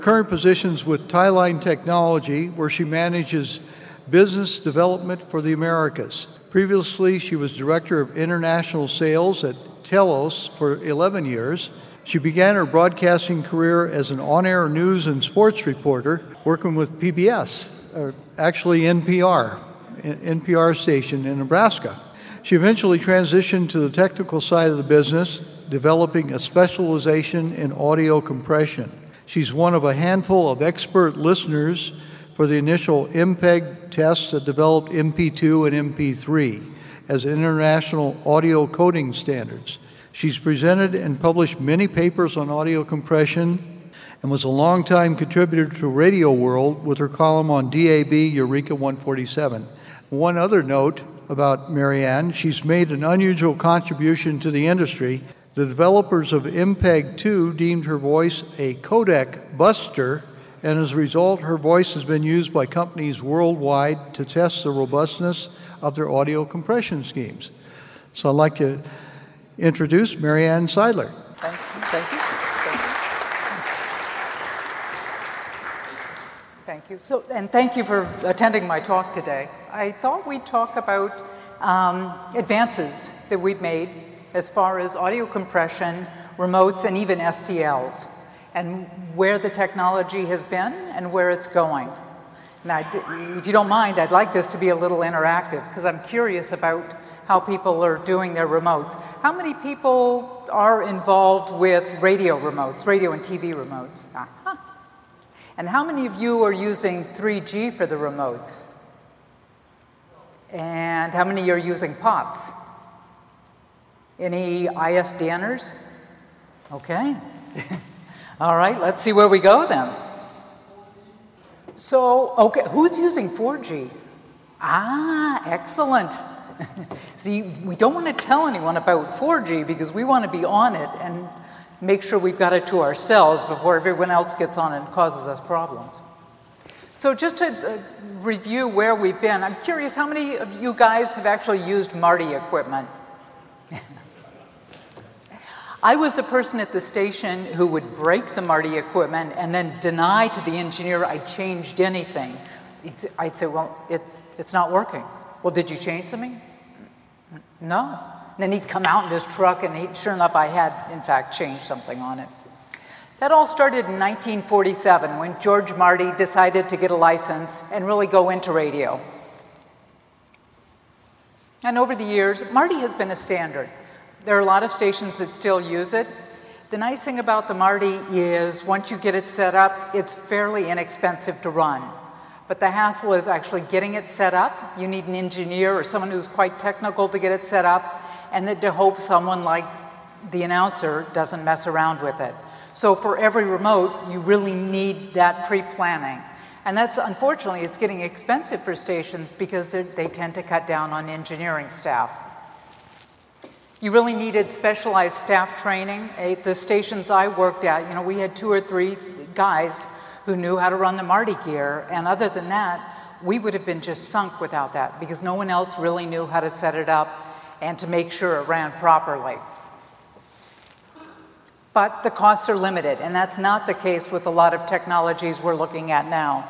Current positions with Tieline Technology, where she manages business development for the Americas. Previously, she was Director of International Sales at Telos for 11 years. She began her broadcasting career as an on-air news and sports reporter, working with PBS, or actually NPR station in Nebraska. She eventually transitioned to the technical side of the business, developing a specialization in audio compression. She's one of a handful of expert listeners for the initial MPEG tests that developed MP2 and MP3 as international audio coding standards. She's presented and published many papers on audio compression and was a longtime contributor to Radio World with her column on DAB Eureka 147. One other note about Marianne, she's made an unusual contribution to the industry. The developers of MPEG-2 deemed her voice a codec buster, and as a result, her voice has been used by companies worldwide to test the robustness of their audio compression schemes. So I'd like to introduce Marianne Seidler. Thank you. Thank you. Thank you. So, and thank you for attending my talk today. I thought we'd talk about advances that we've made as far as audio compression, remotes, and even STLs, and where the technology has been and where it's going. Now, if you don't mind, I'd like this to be a little interactive because I'm curious about how people are doing their remotes. How many people are involved with radio remotes, radio and TV remotes? Uh-huh. And how many of you are using 3G for the remotes? And how many are using POTS? Any ISDNers? Okay. All right, let's see where we go then. So, okay, who's using 4G? Ah, excellent. See, we don't want to tell anyone about 4G because we want to be on it and make sure we've got it to ourselves before everyone else gets on it and causes us problems. So just to review where we've been, I'm curious how many of you guys have actually used Marty equipment? I was the person at the station who would break the Marty equipment and then deny to the engineer I changed anything. I'd say, well, it's not working. Well, did you change something? No. And then he'd come out in his truck and sure enough, I had, in fact, changed something on it. That all started in 1947 when George Marty decided to get a license and really go into radio. And over the years, Marty has been a standard. There are a lot of stations that still use it. The nice thing about the Marty is once you get it set up, it's fairly inexpensive to run. But the hassle is actually getting it set up. You need an engineer or someone who's quite technical to get it set up, and then to hope someone like the announcer doesn't mess around with it. So for every remote, you really need that pre-planning. And that's, unfortunately, it's getting expensive for stations because they tend to cut down on engineering staff. You really needed specialized staff training. At the stations I worked at, we had 2 or 3 guys who knew how to run the Marty gear, and other than that, we would have been just sunk without that because no one else really knew how to set it up and to make sure it ran properly. But the costs are limited, and that's not the case with a lot of technologies we're looking at now.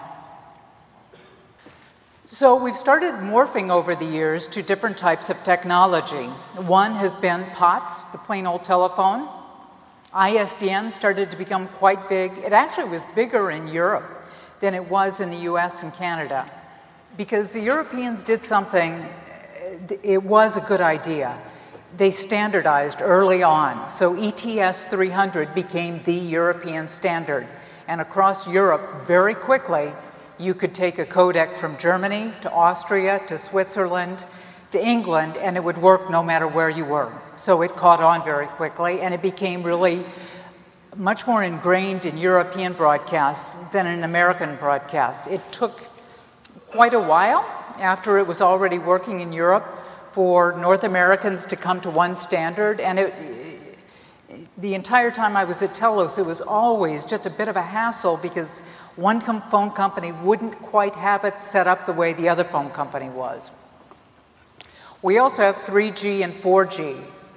So we've started morphing over the years to different types of technology. One has been POTS, the plain old telephone. ISDN started to become quite big. It actually was bigger in Europe than it was in the US and Canada because the Europeans did something, it was a good idea. They standardized early on. So ETS 300 became the European standard. And across Europe, very quickly, you could take a codec from Germany to Austria to Switzerland to England, and it would work no matter where you were. So it caught on very quickly, and it became really much more ingrained in European broadcasts than in American broadcasts. It took quite a while after it was already working in Europe for North Americans to come to one standard, and the entire time I was at Telos, it was always just a bit of a hassle because one phone company wouldn't quite have it set up the way the other phone company was. We also have 3G and 4G.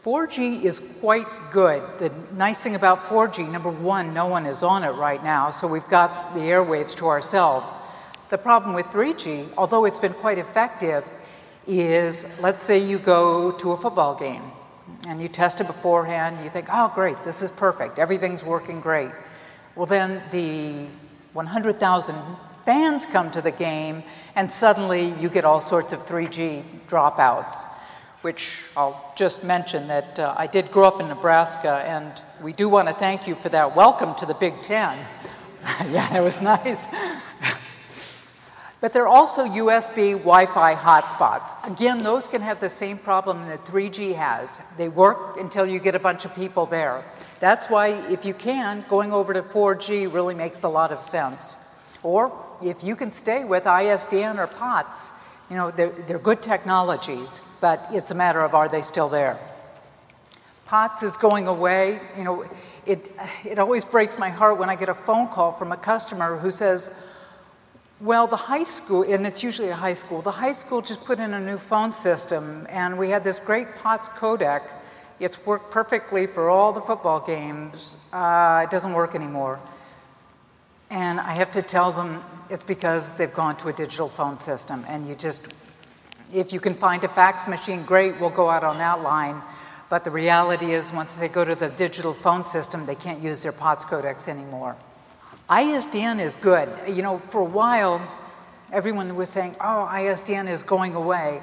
4G is quite good. The nice thing about 4G, number one, no one is on it right now, so we've got the airwaves to ourselves. The problem with 3G, although it's been quite effective, is let's say you go to a football game and you test it beforehand, you think, oh great, this is perfect, everything's working great. Well then the 100,000 fans come to the game and suddenly you get all sorts of 3G dropouts, which I'll just mention that I did grow up in Nebraska, and we do want to thank you for that welcome to the Big Ten. Yeah, that was nice. But there are also USB Wi-Fi hotspots. Again, those can have the same problem that 3G has. They work until you get a bunch of people there. That's why, if you can, going over to 4G really makes a lot of sense. Or if you can stay with ISDN or POTS, you know, they're good technologies, but it's a matter of are they still there. POTS is going away. You know, it always breaks my heart when I get a phone call from a customer who says, well, the high school, and it's usually a high school, the high school just put in a new phone system, and we had this great POTS codec. It's worked perfectly for all the football games. It doesn't work anymore. And I have to tell them it's because they've gone to a digital phone system, and you just, if you can find a fax machine, great, we'll go out on that line. But the reality is once they go to the digital phone system, they can't use their POTS codecs anymore. ISDN is good. You know, for a while, everyone was saying, oh, ISDN is going away.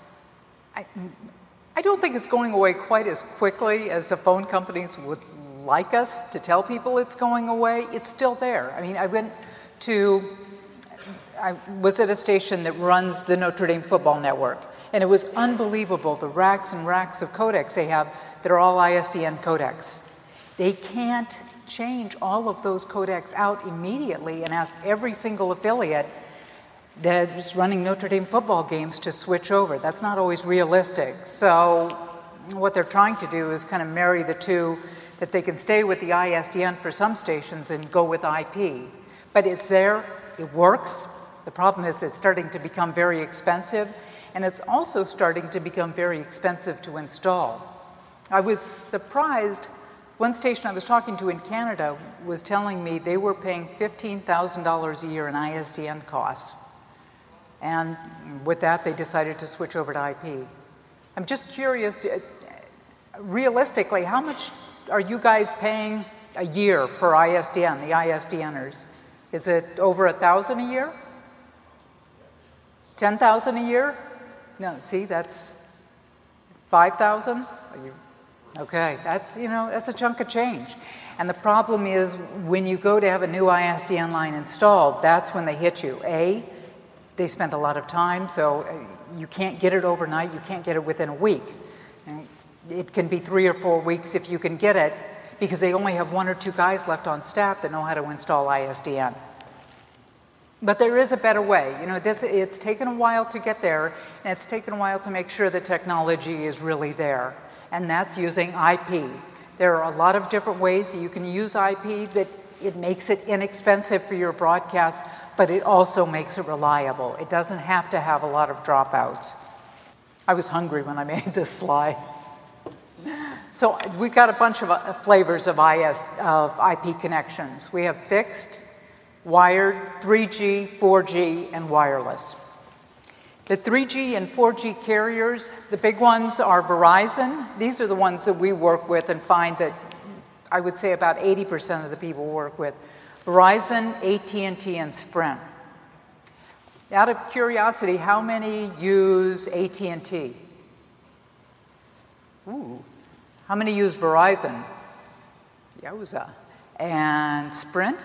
I don't think it's going away quite as quickly as the phone companies would like us to tell people it's going away. It's still there. I mean, I was at a station that runs the Notre Dame football network, and it was unbelievable, the racks and racks of codecs they have that are all ISDN codecs. They can't change all of those codecs out immediately and ask every single affiliate that's running Notre Dame football games to switch over. That's not always realistic. So what they're trying to do is kind of marry the two, that they can stay with the ISDN for some stations and go with IP. But it's there, it works. The problem is it's starting to become very expensive, and it's also starting to become very expensive to install. I was surprised. One station I was talking to in Canada was telling me they were paying $15,000 a year in ISDN costs. And with that, they decided to switch over to IP. I'm just curious, realistically, how much are you guys paying a year for ISDN, the ISDNers? Is it over $1,000 a year? $10,000 a year? No, see, that's 5,000? Okay, that's, you know, that's a chunk of change. And the problem is when you go to have a new ISDN line installed, that's when they hit you. A, they spend a lot of time, so you can't get it overnight, you can't get it within a week. And it can be 3 or 4 weeks if you can get it, because they only have 1 or 2 guys left on staff that know how to install ISDN. But there is a better way. You know, it's taken a while to get there, and it's taken a while to make sure the technology is really there, and that's using IP. There are a lot of different ways that you can use IP that it makes it inexpensive for your broadcast, but it also makes it reliable. It doesn't have to have a lot of dropouts. I was hungry when I made this slide. So we've got a bunch of flavors of IP connections. We have fixed, wired, 3G, 4G, and wireless. The 3G and 4G carriers, the big ones are Verizon. These are the ones that we work with and find that I would say about 80% of the people work with. Verizon, AT&T, and Sprint. Out of curiosity, how many use AT&T? Ooh. How many use Verizon? Yowza. And Sprint?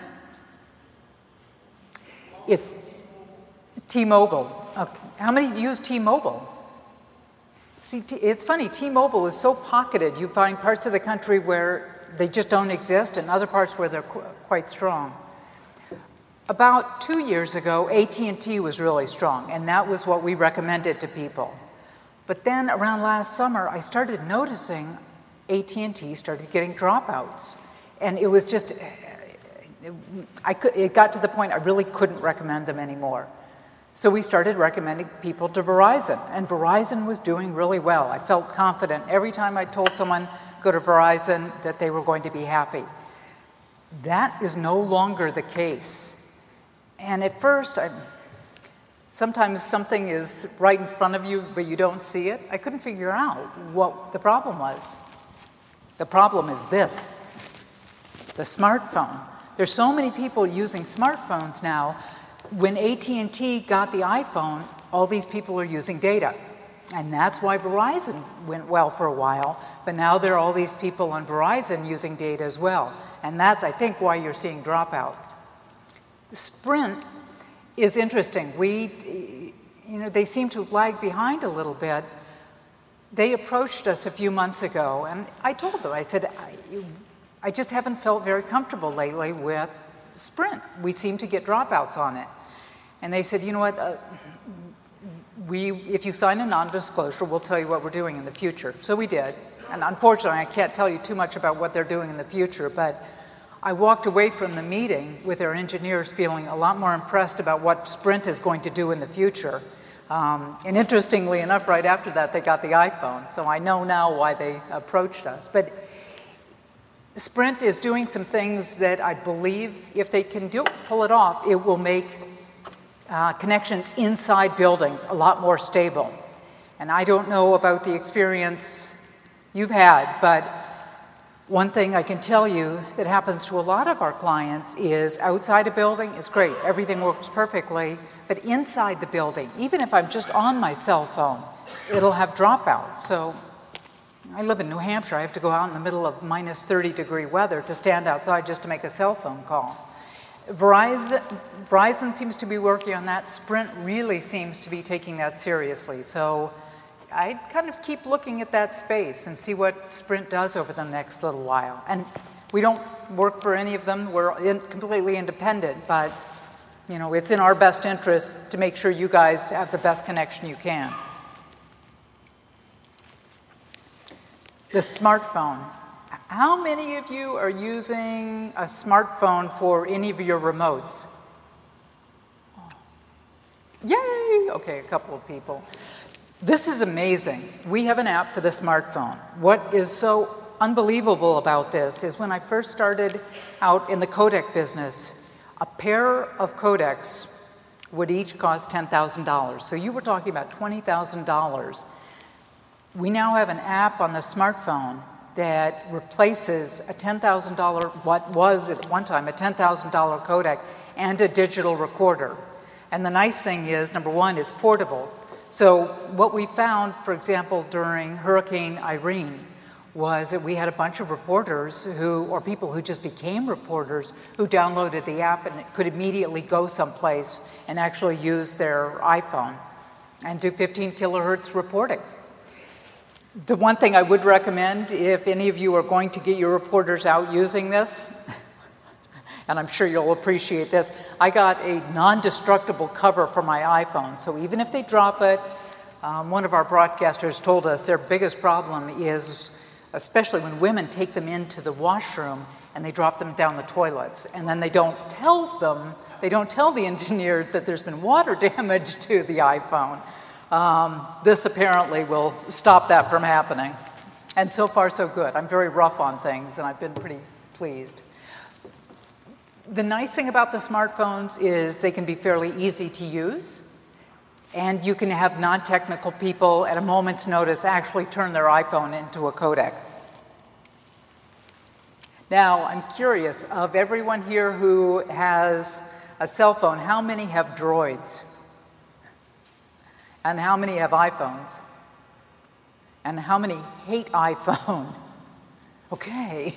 It's T-Mobile. Okay. How many use T-Mobile? See, it's funny, T-Mobile is so pocketed. You find parts of the country where they just don't exist and other parts where they're quite strong. About 2 years ago, AT&T was really strong, and that was what we recommended to people. But then around last summer, I started noticing AT&T started getting dropouts. And it was just, it got to the point I really couldn't recommend them anymore. So we started recommending people to Verizon, and Verizon was doing really well. I felt confident every time I told someone, go to Verizon, that they were going to be happy. That is no longer the case. And at first, sometimes something is right in front of you, but you don't see it. I couldn't figure out what the problem was. The problem is this, the smartphone. There's so many people using smartphones now. When AT&T got the iPhone, all these people are using data. And that's why Verizon went well for a while, but now there are all these people on Verizon using data as well. And that's, I think, why you're seeing dropouts. Sprint is interesting. They seem to have lagged behind a little bit. They approached us a few months ago, and I told them, I said, I just haven't felt very comfortable lately with Sprint. We seem to get dropouts on it. And they said, you know what, if you sign a non-disclosure, we'll tell you what we're doing in the future. So we did. And unfortunately, I can't tell you too much about what they're doing in the future, but I walked away from the meeting with our engineers feeling a lot more impressed about what Sprint is going to do in the future. And interestingly enough, right after that, they got the iPhone. So I know now why they approached us. But Sprint is doing some things that I believe, if they can pull it off, it will make connections inside buildings a lot more stable. And I don't know about the experience you've had, but one thing I can tell you that happens to a lot of our clients is outside a building is great, everything works perfectly, but inside the building, even if I'm just on my cell phone, it'll have dropouts. So I live in New Hampshire. I have to go out in the middle of minus 30-degree weather to stand outside just to make a cell phone call. Verizon seems to be working on that. Sprint really seems to be taking that seriously. So I kind of keep looking at that space and see what Sprint does over the next little while. And we don't work for any of them. We're completely independent, but it's in our best interest to make sure you guys have the best connection you can. The smartphone. How many of you are using a smartphone for any of your remotes? Oh. Yay! Okay, a couple of people. This is amazing. We have an app for the smartphone. What is so unbelievable about this is when I first started out in the codec business, a pair of codecs would each cost $10,000. So you were talking about $20,000. We now have an app on the smartphone that replaces a $10,000, what was at one time a $10,000 codec, and a digital recorder. And the nice thing is, number one, it's portable. So what we found, for example, during Hurricane Irene, was that we had a bunch of reporters or people who just became reporters, who downloaded the app and could immediately go someplace and actually use their iPhone and do 15 kilohertz reporting. The one thing I would recommend, if any of you are going to get your reporters out using this, and I'm sure you'll appreciate this, I got a non-destructible cover for my iPhone. So even if they drop it, one of our broadcasters told us their biggest problem is, especially when women take them into the washroom and they drop them down the toilets, and then they don't tell the engineers that there's been water damage to the iPhone. This apparently will stop that from happening. And so far, so good. I'm very rough on things, and I've been pretty pleased. The nice thing about the smartphones is they can be fairly easy to use, and you can have non-technical people at a moment's notice actually turn their iPhone into a codec. Now, I'm curious, of everyone here who has a cell phone, how many have Droids? And how many have iPhones? And how many hate iPhone? Okay.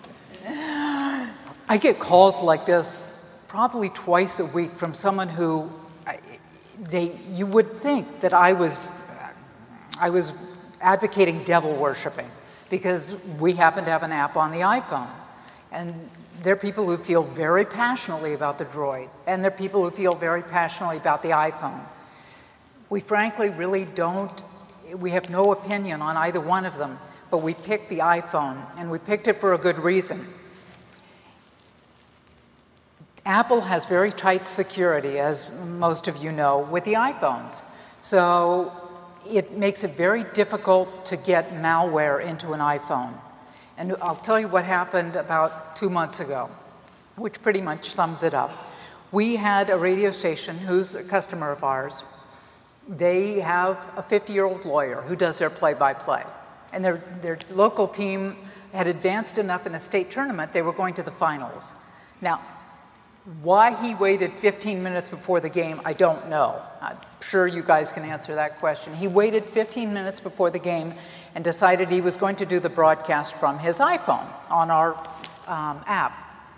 I get calls like this probably twice a week from someone who you would think that I was advocating devil worshiping because we happen to have an app on the iPhone. And there are people who feel very passionately about the Droid, and there are people who feel very passionately about the iPhone. We frankly really we have no opinion on either one of them, but we picked the iPhone, and we picked it for a good reason. Apple has very tight security, as most of you know, with the iPhones. So it makes it very difficult to get malware into an iPhone. And I'll tell you what happened about 2 months ago, which pretty much sums it up. We had a radio station who's a customer of ours. They have a 50-year-old lawyer who does their play-by-play. And their local team had advanced enough in a state tournament, they were going to the finals. Now, why he waited 15 minutes before the game, I don't know. I'm sure you guys can answer that question. He waited 15 minutes before the game and decided he was going to do the broadcast from his iPhone on our app.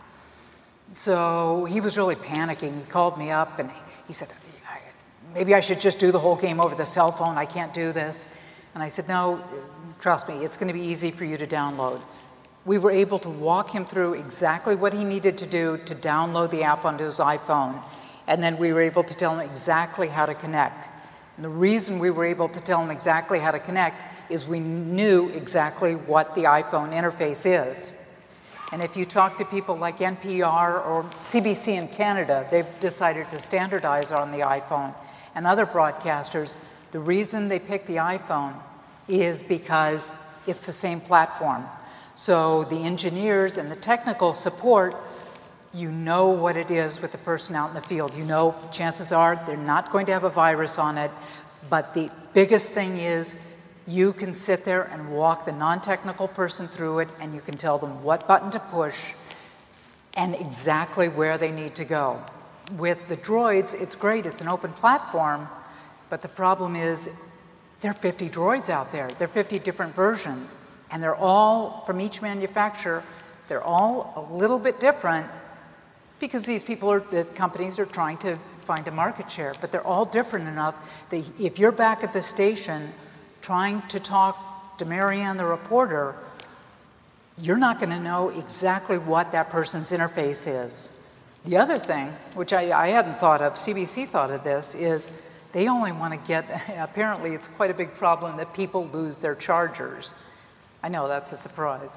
So he was really panicking. He called me up and he said, maybe I should just do the whole game over the cell phone. I can't do this. And I said, no, trust me, it's going to be easy for you to download. We were able to walk him through exactly what he needed to do to download the app onto his iPhone. And then we were able to tell him exactly how to connect. And the reason we were able to tell him exactly how to connect is we knew exactly what the iPhone interface is. And if you talk to people like NPR or CBC in Canada, they've decided to standardize on the iPhone. And other broadcasters, the reason they pick the iPhone is because it's the same platform. So the engineers and the technical support, you know what it is with the person out in the field. You know, chances are they're not going to have a virus on it, but the biggest thing is you can sit there and walk the non-technical person through it, and you can tell them what button to push and exactly where they need to go. With the droids, it's great, it's an open platform, but the problem is there are 50 droids out there. There are 50 different versions, and they're all, from each manufacturer, they're all a little bit different because these people the companies are trying to find a market share, but they're all different enough that if you're back at the station trying to talk to Marianne the reporter, you're not going to know exactly what that person's interface is. The other thing, which I hadn't thought of, CBC thought of this, is they only want to get, apparently it's quite a big problem that people lose their chargers. I know that's a surprise.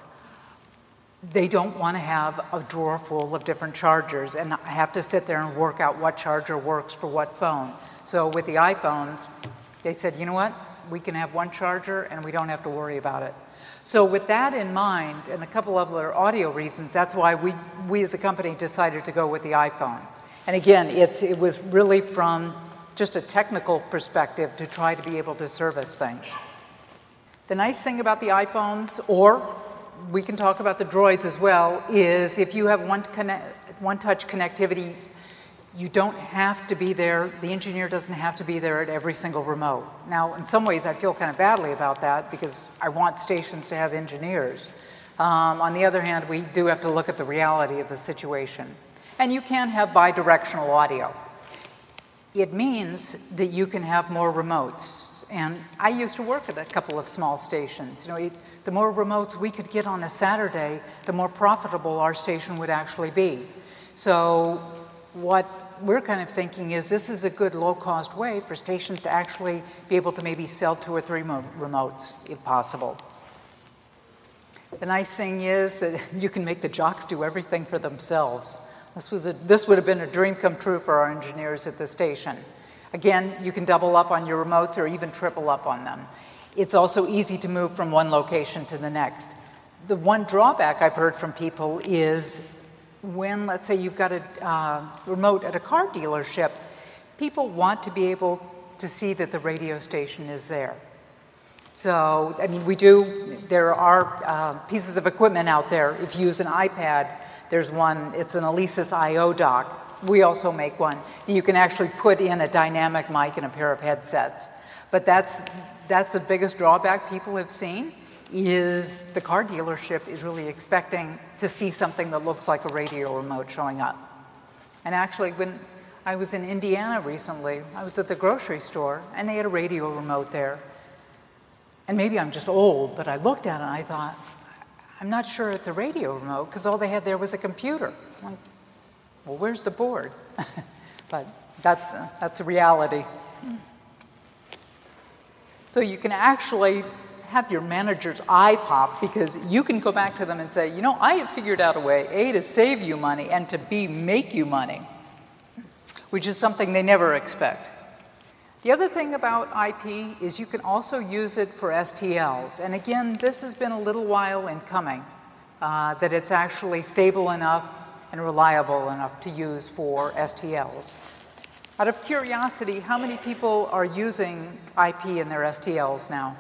They don't want to have a drawer full of different chargers and have to sit there and work out what charger works for what phone. So with the iPhones, they said, you know what? We can have one charger and we don't have to worry about it. So with that in mind, and a couple of other audio reasons, that's why we as a company decided to go with the iPhone. And again, it was really from just a technical perspective to try to be able to service things. The nice thing about the iPhones, or we can talk about the droids as well, is if you have one-touch connectivity, you don't have to be there, the engineer doesn't have to be there at every single remote. Now, in some ways, I feel kind of badly about that because I want stations to have engineers. On the other hand, we do have to look at the reality of the situation. And you can have bidirectional audio. It means that you can have more remotes. And I used to work at a couple of small stations. You know, the more remotes we could get on a Saturday, the more profitable our station would actually be. So what we're kind of thinking is this is a good low-cost way for stations to actually be able to maybe sell 2 or 3 remotes, if possible. The nice thing is that you can make the jocks do everything for themselves. This would have been a dream come true for our engineers at the station. Again, you can double up on your remotes or even triple up on them. It's also easy to move from one location to the next. The one drawback I've heard from people is when, let's say, you've got a remote at a car dealership, people want to be able to see that the radio station is there. So, I mean, there are pieces of equipment out there. If you use an iPad, there's one, it's an Alesis I/O dock. We also make one. You can actually put in a dynamic mic and a pair of headsets. But that's the biggest drawback people have seen, is the car dealership is really expecting to see something that looks like a radio remote showing up. And actually, when I was in Indiana recently, I was at the grocery store, and they had a radio remote there. And maybe I'm just old, but I looked at it and I thought, I'm not sure it's a radio remote, because all they had there was a computer. I'm like, well, where's the board? But that's a reality. So you can actually have your manager's eye pop, because you can go back to them and say, you know, I have figured out a way, A, to save you money, and to B, make you money, which is something they never expect. The other thing about IP is you can also use it for STLs. And again, this has been a little while in coming, that it's actually stable enough and reliable enough to use for STLs. Out of curiosity, how many people are using IP in their STLs now?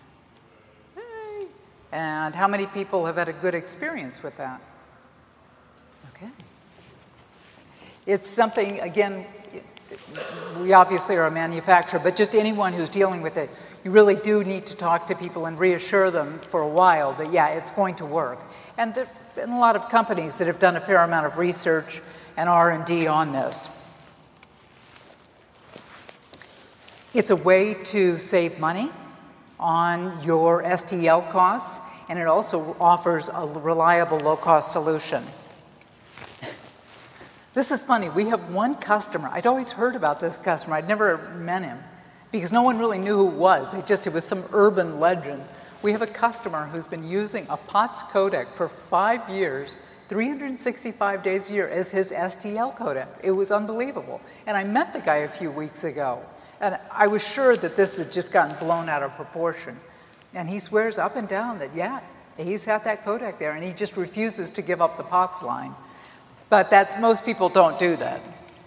And how many people have had a good experience with that? Okay. It's something, again, we obviously are a manufacturer, but just anyone who's dealing with it, you really do need to talk to people and reassure them for a while that, yeah, it's going to work. And there have been a lot of companies that have done a fair amount of research and R&D on this. It's a way to save money on your STL costs, and it also offers a reliable, low-cost solution. This is funny. We have one customer. I'd always heard about this customer. I'd never met him because no one really knew who it was. It was some urban legend. We have a customer who's been using a POTS codec for 5 years, 365 days a year as his STL codec. It was unbelievable. And I met the guy a few weeks ago, and I was sure that this had just gotten blown out of proportion. And he swears up and down that, yeah, he's had that codec there, and he just refuses to give up the POTS line. But most people don't do that.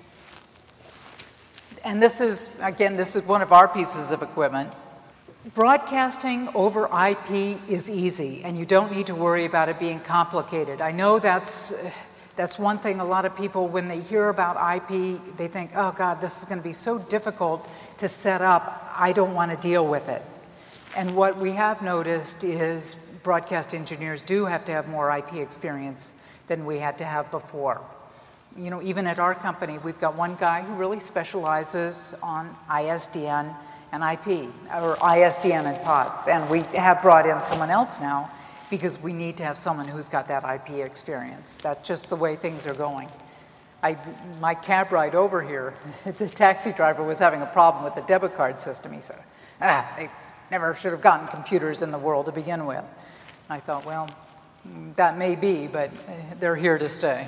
And this is one of our pieces of equipment. Broadcasting over IP is easy, and you don't need to worry about it being complicated. I know that's one thing a lot of people, when they hear about IP, they think, oh God, this is going to be so difficult to set up, I don't want to deal with it. And what we have noticed is broadcast engineers do have to have more IP experience than we had to have before. You know, even at our company, we've got one guy who really specializes on ISDN and IP, or ISDN and POTS, and we have brought in someone else now because we need to have someone who's got that IP experience. That's just the way things are going. My cab ride over here, the taxi driver was having a problem with the debit card system. He said, they never should have gotten computers in the world to begin with. I thought, well, that may be, but they're here to stay.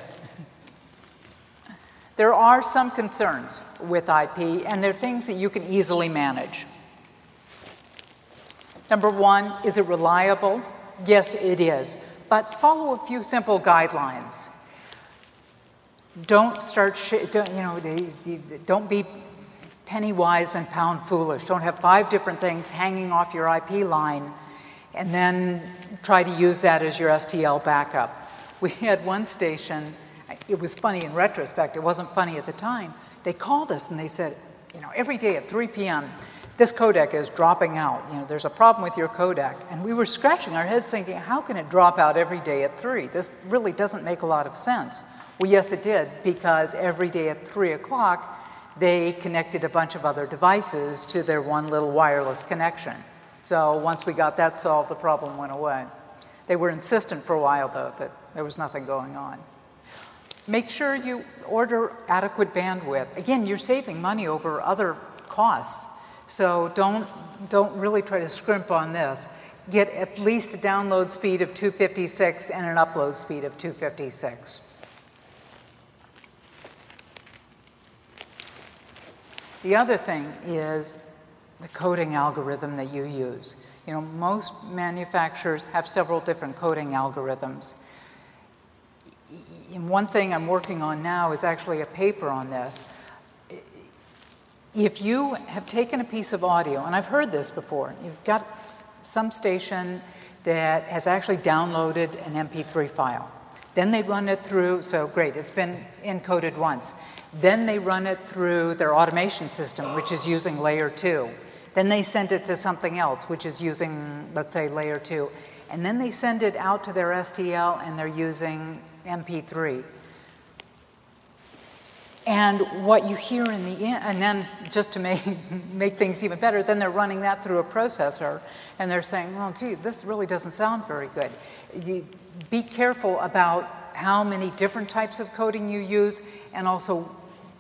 There are some concerns with IP, and they're things that you can easily manage. Number one, is it reliable? Yes, it is. But follow a few simple guidelines. Don't be penny wise and pound foolish. Don't have 5 different things hanging off your IP line and then try to use that as your STL backup. We had one station, it was funny in retrospect, it wasn't funny at the time. They called us and they said, you know, every day at 3 p.m., this codec is dropping out. You know, there's a problem with your codec. And we were scratching our heads thinking, how can it drop out every day at 3? This really doesn't make a lot of sense. Well, yes, it did, because every day at 3 o'clock, they connected a bunch of other devices to their one little wireless connection. So once we got that solved, the problem went away. They were insistent for a while, though, that there was nothing going on. Make sure you order adequate bandwidth. Again, you're saving money over other costs, so don't really try to scrimp on this. Get at least a download speed of 256 and an upload speed of 256. The other thing is the coding algorithm that you use. You know, most manufacturers have several different coding algorithms. And one thing I'm working on now is actually a paper on this. If you have taken a piece of audio, and I've heard this before, you've got some station that has actually downloaded an MP3 file. Then they run it through, so great, it's been encoded once. Then they run it through their automation system, which is using layer 2. Then they send it to something else, which is using, let's say, layer 2. And then they send it out to their STL, and they're using MP3. And what you hear in the end, and then just to make things even better, then they're running that through a processor, and they're saying, well, gee, this really doesn't sound very good. Be careful about how many different types of coding you use, and also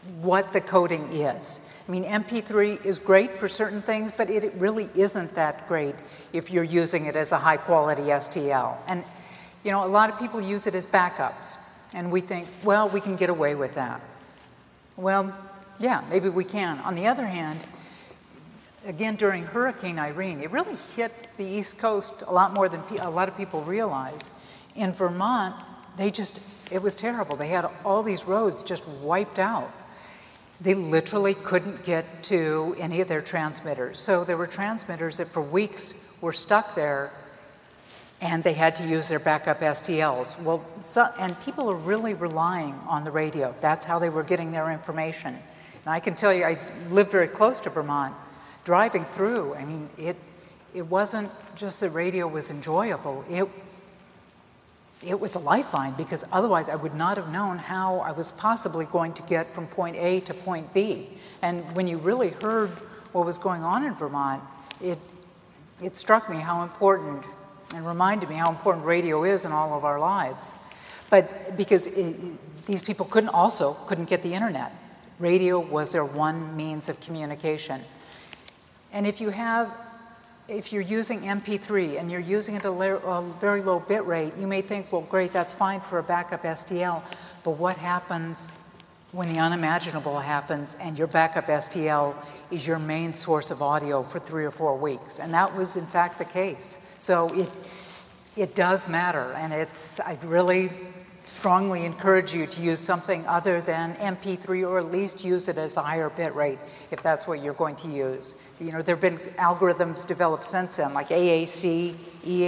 what the coding is. I mean, MP3 is great for certain things, but it really isn't that great if you're using it as a high-quality STL. And, you know, a lot of people use it as backups, and we think, well, we can get away with that. Well, yeah, maybe we can. On the other hand, again, during Hurricane Irene, it really hit the East Coast a lot more than a lot of people realize. In Vermont, it was terrible. They had all these roads just wiped out. They literally couldn't get to any of their transmitters. So there were transmitters that for weeks were stuck there, and they had to use their backup STLs. Well, and people are really relying on the radio. That's how they were getting their information. And I can tell you, I live very close to Vermont. Driving through, I mean, it wasn't just the radio was enjoyable. It was a lifeline, because otherwise I would not have known how I was possibly going to get from point A to point B. And when you really heard what was going on in Vermont, it struck me how important, and reminded me how important radio is in all of our lives. But because these people couldn't get the internet. Radio was their one means of communication. And if you're using MP3 and you're using it at a very low bit rate, you may think, well, great, that's fine for a backup STL, but what happens when the unimaginable happens and your backup STL is your main source of audio for 3 or 4 weeks? And that was, in fact, the case. So it does matter, and I'd really strongly encourage you to use something other than MP3, or at least use it as a higher bit rate if that's what you're going to use. You know, there have been algorithms developed since then, like AAC,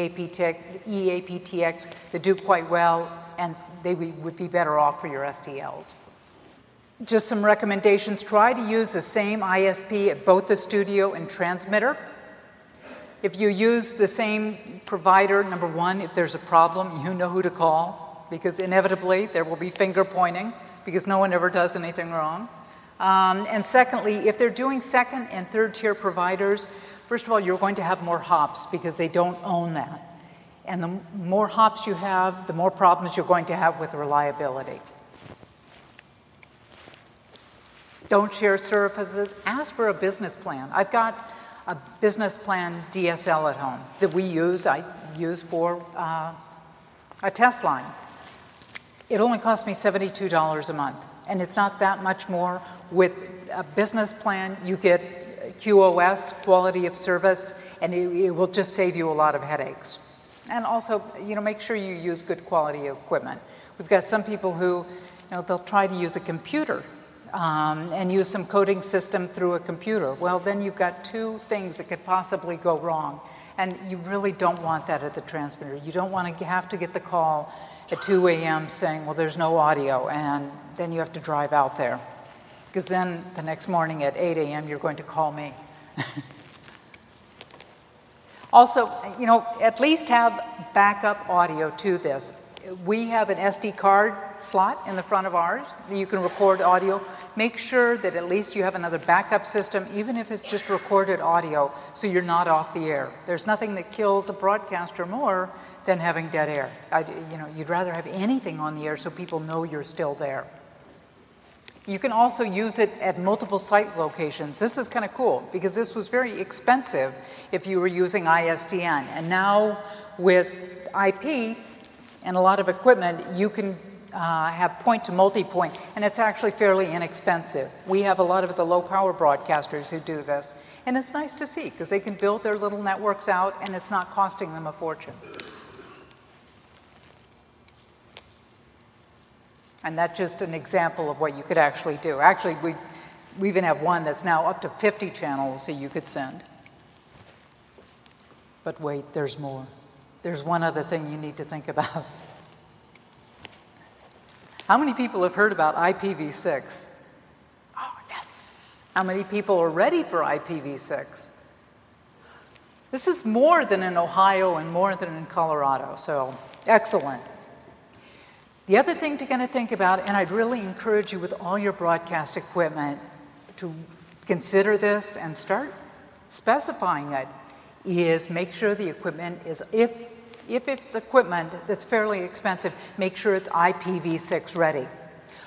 EAPTX, that do quite well, and they would be better off for your STLs. Just some recommendations. Try to use the same ISP at both the studio and transmitter. If you use the same provider, number one, if there's a problem, you know who to call, because inevitably there will be finger pointing, because no one ever does anything wrong. And secondly, if they're doing second and third tier providers, first of all, you're going to have more hops because they don't own that. And the more hops you have, the more problems you're going to have with reliability. Don't share services. Ask for a business plan. I've got a business plan DSL at home that I use for a test line. It only cost me $72 a month, and it's not that much more. With a business plan, you get QoS, quality of service, and it will just save you a lot of headaches. And also, you know, make sure you use good quality equipment. We've got some people who, you know, they'll try to use a computer and use some coding system through a computer. Well, then you've got two things that could possibly go wrong, and you really don't want that at the transmitter. You don't want to have to get the call at 2 a.m. saying, well, there's no audio, and then you have to drive out there. Because then the next morning at 8 a.m., you're going to call me. Also, you know, at least have backup audio to this. We have an SD card slot in the front of ours that you can record audio. Make sure that at least you have another backup system, even if it's just recorded audio, so you're not off the air. There's nothing that kills a broadcaster more than having dead air. You know, you'd rather have anything on the air so people know you're still there. You can also use it at multiple site locations. This is kind of cool, because this was very expensive if you were using ISDN. And now with IP and a lot of equipment, you can have point to multi-point, and it's actually fairly inexpensive. We have a lot of the low-power broadcasters who do this, and it's nice to see, because they can build their little networks out, and it's not costing them a fortune. And that's just an example of what you could actually do. Actually, we even have one that's now up to 50 channels that you could send. But wait, there's more. There's one other thing you need to think about. How many people have heard about IPv6? Oh, yes. How many people are ready for IPv6? This is more than in Ohio and more than in Colorado, so excellent. The other thing to kind of think about, and I'd really encourage you with all your broadcast equipment to consider this and start specifying it, is make sure the equipment is, if it's equipment that's fairly expensive, make sure it's IPv6 ready.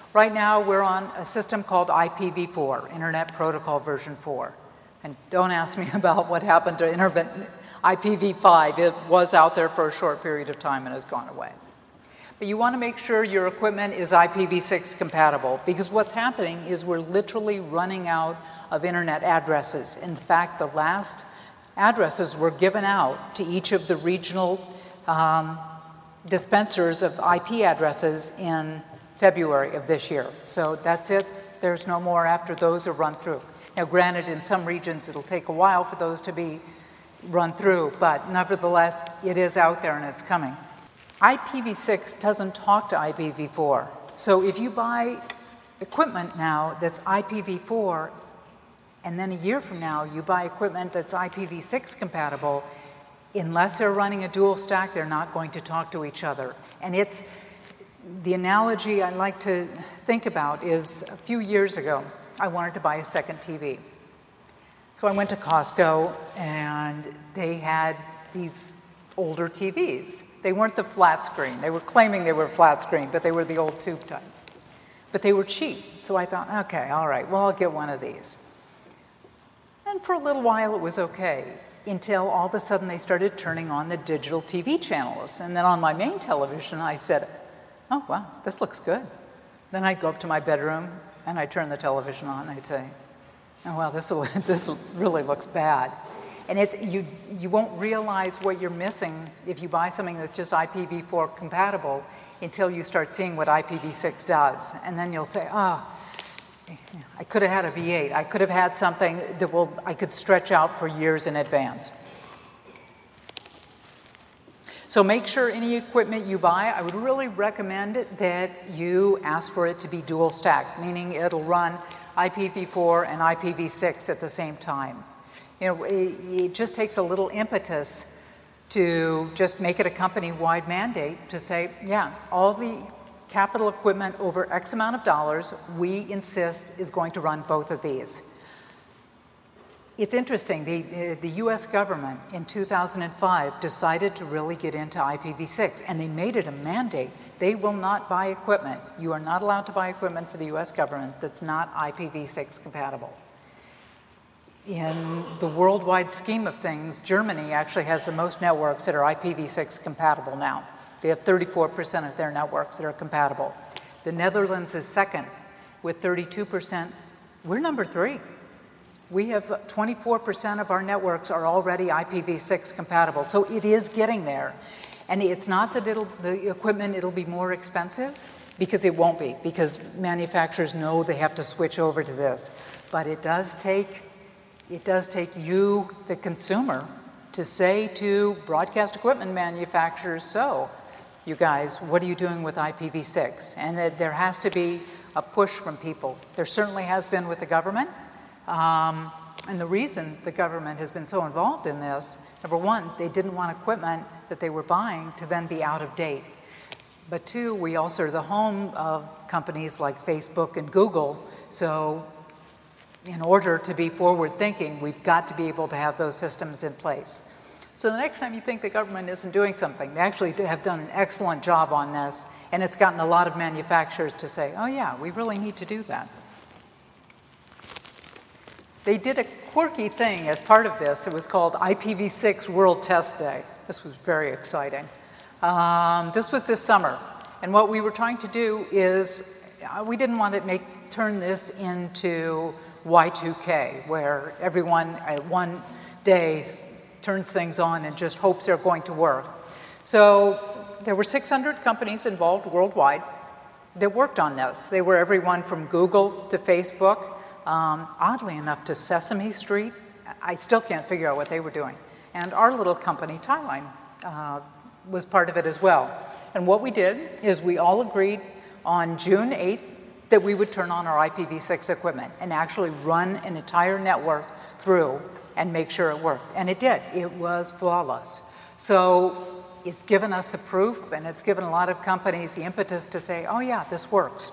Right now, we're on a system called IPv4, Internet Protocol version 4. And don't ask me about what happened to IPv5. It was out there for a short period of time and has gone away. But you want to make sure your equipment is IPv6 compatible, because what's happening is we're literally running out of internet addresses. In fact, the last addresses were given out to each of the regional dispensers of IP addresses in February of this year. So that's it. There's no more after those are run through. Now, granted, in some regions it'll take a while for those to be run through, but nevertheless, it is out there and it's coming. IPv6 doesn't talk to IPv4. So if you buy equipment now that's IPv4, and then a year from now you buy equipment that's IPv6 compatible, unless they're running a dual stack, they're not going to talk to each other. And it's the analogy I like to think about is a few years ago, I wanted to buy a second TV. So I went to Costco and they had these older TVs. They weren't the flat screen. They were claiming they were flat screen, but they were the old tube type. But they were cheap. So I thought, okay, all right, well, I'll get one of these. And for a little while it was okay, until all of a sudden they started turning on the digital TV channels. And then on my main television, I said, oh, wow, this looks good. Then I'd go up to my bedroom and I'd turn the television on and I'd say, oh, wow, this really looks bad. And you won't realize what you're missing if you buy something that's just IPv4 compatible until you start seeing what IPv6 does. And then you'll say, oh, I could have had a V8. I could have had something that I could stretch out for years in advance. So make sure any equipment you buy, I would really recommend that you ask for it to be dual stack, meaning it'll run IPv4 and IPv6 at the same time. You know, it just takes a little impetus to just make it a company-wide mandate to say, yeah, all the capital equipment over X amount of dollars, we insist is going to run both of these. It's interesting, the US government in 2005 decided to really get into IPv6, and they made it a mandate. They will not buy equipment. You are not allowed to buy equipment for the US government that's not IPv6 compatible. In the worldwide scheme of things, Germany actually has the most networks that are IPv6 compatible now. They have 34% of their networks that are compatible. The Netherlands is second with 32%. We're number 3. We have 24% of our networks are already IPv6 compatible. So it is getting there. And it's not that the equipment, it'll be more expensive, because it won't be, because manufacturers know they have to switch over to this. But it does take you, the consumer, to say to broadcast equipment manufacturers, so, you guys, what are you doing with IPv6? And there has to be a push from people. There certainly has been with the government. And the reason the government has been so involved in this, number one, they didn't want equipment that they were buying to then be out of date. But two, we also are the home of companies like Facebook and Google. So in order to be forward-thinking, we've got to be able to have those systems in place. So the next time you think the government isn't doing something, they actually have done an excellent job on this, and it's gotten a lot of manufacturers to say, oh yeah, we really need to do that. They did a quirky thing as part of this. It was called IPv6 World Test Day. This was very exciting. This was this summer, and what we were trying to do is, we didn't want to turn this into Y2K, where everyone at one day turns things on and just hopes they're going to work. So there were 600 companies involved worldwide that worked on this. They were everyone from Google to Facebook, oddly enough to Sesame Street. I still can't figure out what they were doing. And our little company, Tieline, was part of it as well. And what we did is we all agreed on June 8th that we would turn on our IPv6 equipment and actually run an entire network through and make sure it worked. And it did. It was flawless. So it's given us a proof, and it's given a lot of companies the impetus to say, oh yeah, this works.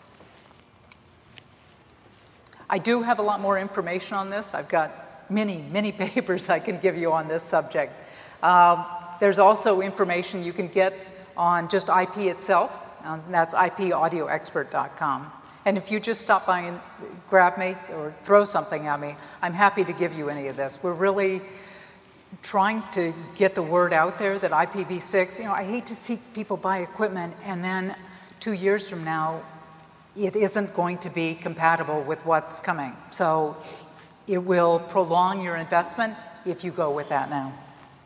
I do have a lot more information on this. I've got many papers I can give you on this subject. There's also information you can get on just IP itself. That's ipaudioexpert.com. And if you just stop by and grab me or throw something at me, I'm happy to give you any of this. We're really trying to get the word out there that IPv6, I hate to see people buy equipment and then 2 years from now, it isn't going to be compatible with what's coming. So it will prolong your investment if you go with that now.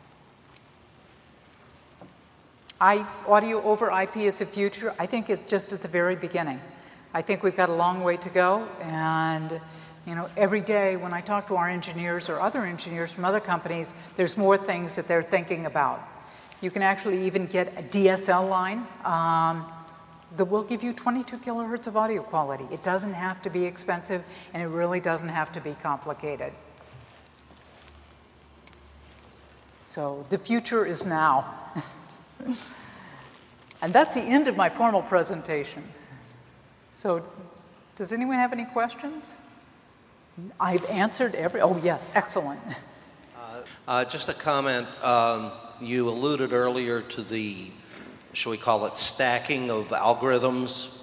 Audio over IP is the future. I think it's just at the very beginning. I think we've got a long way to go, and every day when I talk to our engineers or other engineers from other companies, there's more things that they're thinking about. You can actually even get a DSL line that will give you 22 kilohertz of audio quality. It doesn't have to be expensive, and it really doesn't have to be complicated. So the future is now. And that's the end of my formal presentation. So does anyone have any questions? I've answered oh yes, excellent. Just a comment. You alluded earlier to the, shall we call it, stacking of algorithms.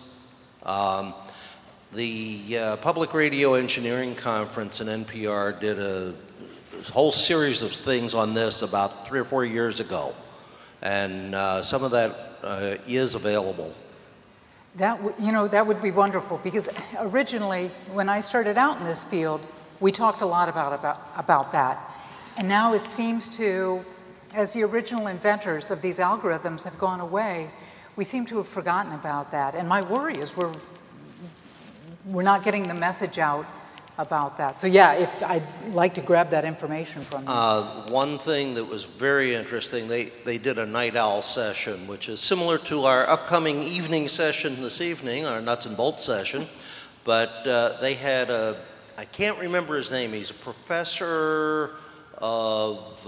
The Public Radio Engineering Conference in NPR did a whole series of things on this about 3 or 4 years ago. And some of that is available. That would be wonderful, because originally, when I started out in this field, we talked a lot about that. And now it seems to, as the original inventors of these algorithms have gone away, we seem to have forgotten about that. And my worry is we're not getting the message out about that. So yeah, I'd like to grab that information from you. One thing that was very interesting, they did a night owl session, which is similar to our upcoming evening session this evening, our nuts and bolts session, but they had I can't remember his name, he's a professor of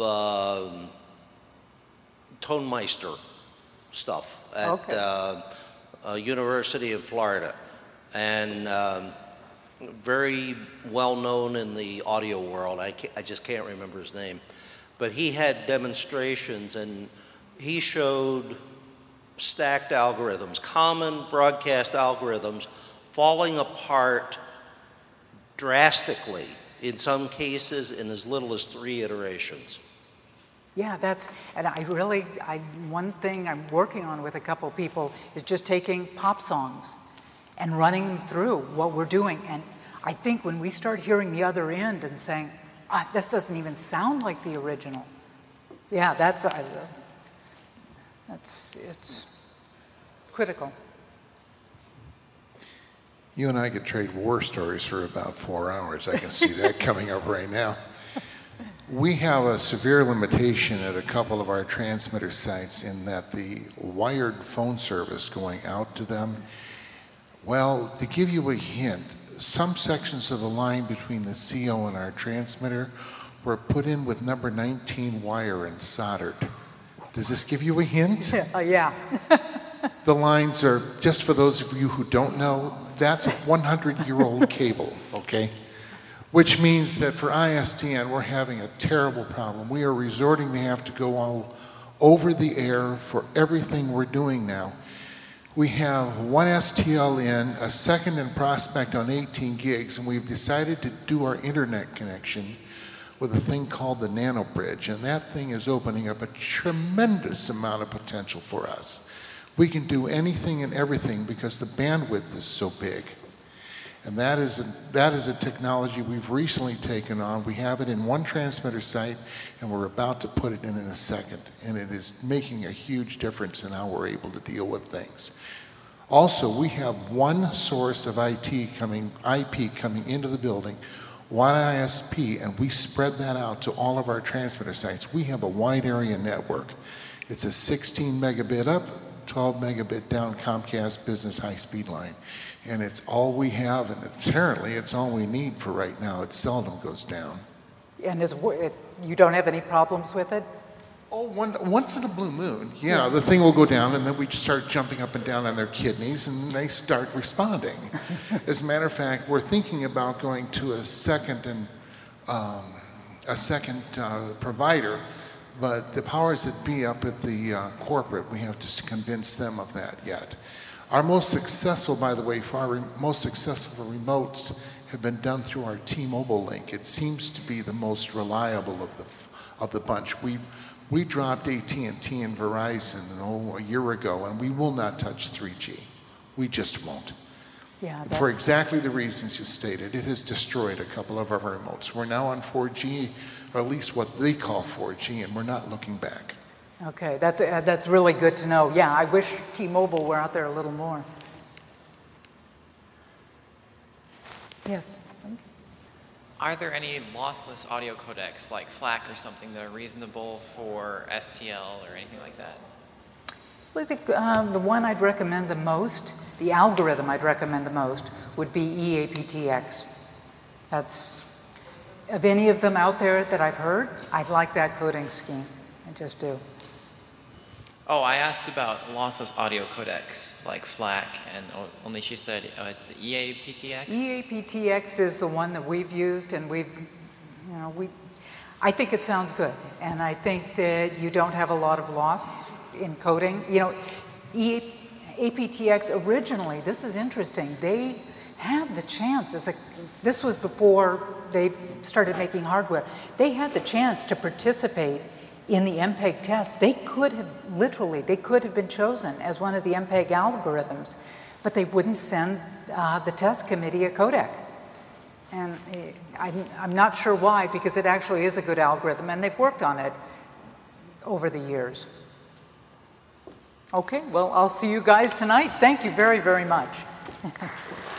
Tonmeister stuff at University of Florida. And very well known in the audio world. I just can't remember his name. But he had demonstrations, and he showed stacked algorithms, common broadcast algorithms, falling apart drastically, in some cases in as little as 3 iterations. Yeah, one thing I'm working on with a couple people is just taking pop songs and running them through what we're doing. And I think when we start hearing the other end and saying, this doesn't even sound like the original. Yeah, it's critical. You and I could trade war stories for about 4 hours. I can see that coming up right now. We have a severe limitation at a couple of our transmitter sites in that the wired phone service going out to them, well, to give you a hint, some sections of the line between the CO and our transmitter were put in with number 19 wire and soldered. Does this give you a hint? Yeah. The lines are, just for those of you who don't know, that's a 100-year-old cable, okay? Which means that for ISDN, we're having a terrible problem. We are resorting to have to go all over the air for everything we're doing now. We have one STL in, a second in prospect on 18 gigs, and we've decided to do our internet connection with a thing called the Nano Bridge, and that thing is opening up a tremendous amount of potential for us. We can do anything and everything because the bandwidth is so big. And that is a technology we've recently taken on. We have it in one transmitter site, and we're about to put it in a second. And it is making a huge difference in how we're able to deal with things. Also, we have one source of IP coming into the building, one ISP, and we spread that out to all of our transmitter sites. We have a wide area network. It's a 16 megabit up, 12 megabit down Comcast business high-speed line. And it's all we have, and apparently it's all we need for right now. It seldom goes down. And you don't have any problems with it? Oh, once in a blue moon, yeah, the thing will go down, and then we just start jumping up and down on their kidneys, and they start responding. As a matter of fact, we're thinking about going to a second provider, but the powers that be up at the corporate, we have to convince them of that yet. Our most successful, by the way, most successful remotes have been done through our T-Mobile link. It seems to be the most reliable of the bunch. We dropped AT&T and Verizon a year ago, and we will not touch 3G. We just won't. Yeah, for exactly the reasons you stated. It has destroyed a couple of our remotes. We're now on 4G, or at least what they call 4G, and we're not looking back. Okay, that's really good to know. Yeah, I wish T-Mobile were out there a little more. Yes. Are there any lossless audio codecs like FLAC or something that are reasonable for STL or anything like that? Well, I think the one I'd recommend the most, the algorithm I'd recommend the most, would be eAPTX. That's, of any of them out there that I've heard, I like that coding scheme. I just do. Oh, I asked about lossless audio codecs like FLAC, and only she said it's the eAPTX? eAPTX is the one that we've used, and I think it sounds good. And I think that you don't have a lot of loss in coding. You know, eAPTX originally, this is interesting, they had the chance, this was before they started making hardware, they had the chance to participate in the MPEG test. They could have been chosen as one of the MPEG algorithms, but they wouldn't send the test committee a codec. And I'm not sure why, because it actually is a good algorithm, and they've worked on it over the years. Okay, well, I'll see you guys tonight. Thank you very, very much.